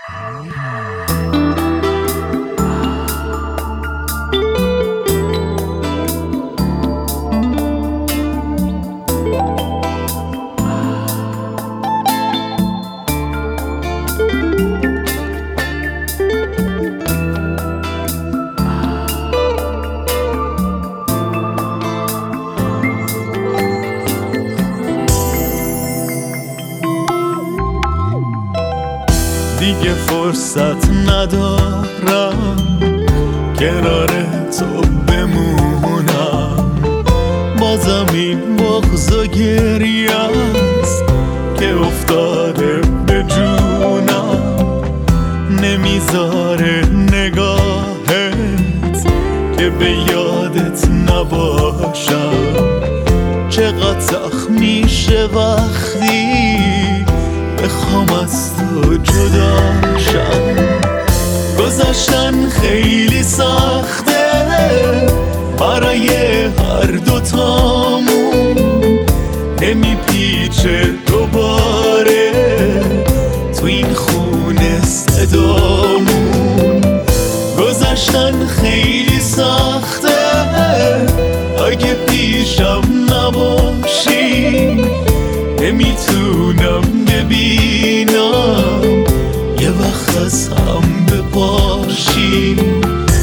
دیگه فرصت ندارم کنار تو بمونم، بازم این بغض و گریه است که افتاده به جونم. نمیذاره نگاهت که به یادت نباشم. چقدر سخت میشه وقتی بخوام از تو جدا شم. گذشتن خیلی سخته برای هر دوتامون، نمیپیچه دوباره تو این خونه صدامون. گذشتن خیلی سخته اگه پیشم نباشی، نمیتونم ببینم یه وقت از هم بپاشیم.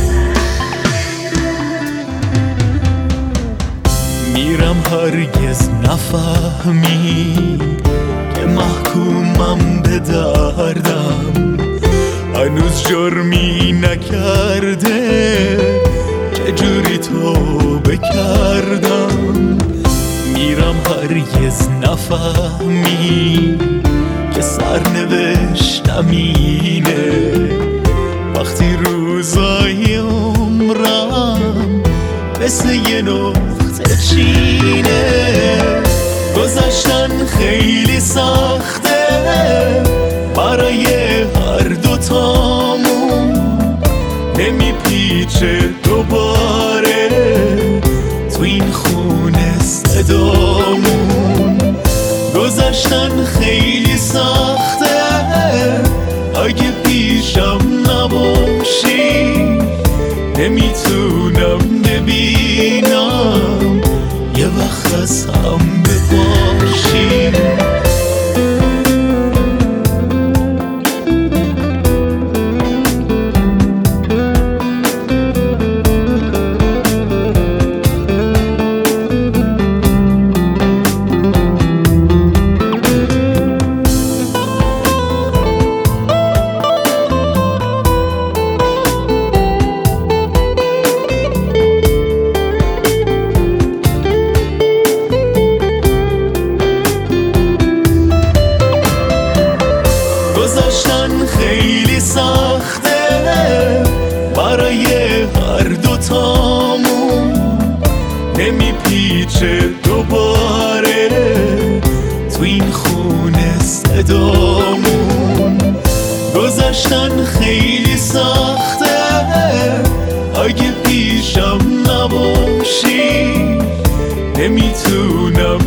میرم هرگز نفهمی که محکومم به دردم، هنوز جرمی نکرده چجوری توبه کردم. میرم هرگز نفهمی که سرنوشتم اینه، وقتی روزای عمرم مثل یه نقطه چینه. گذشتن خیلی سخته برای هر دوتامون، نمیپیچه دوباره تو این خونه صدامون. گذشتن خیلی سخته اگه پیشم نباشی، نمیتونم ببینم یه وقت از هم بپاشیم. گذشتن خیلی سخته برای هر دوتامون، نمیپیچه دوباره تو این خونه صدامون. گذشتن خیلی سخته اگه پیشم نباشی، نمیتونم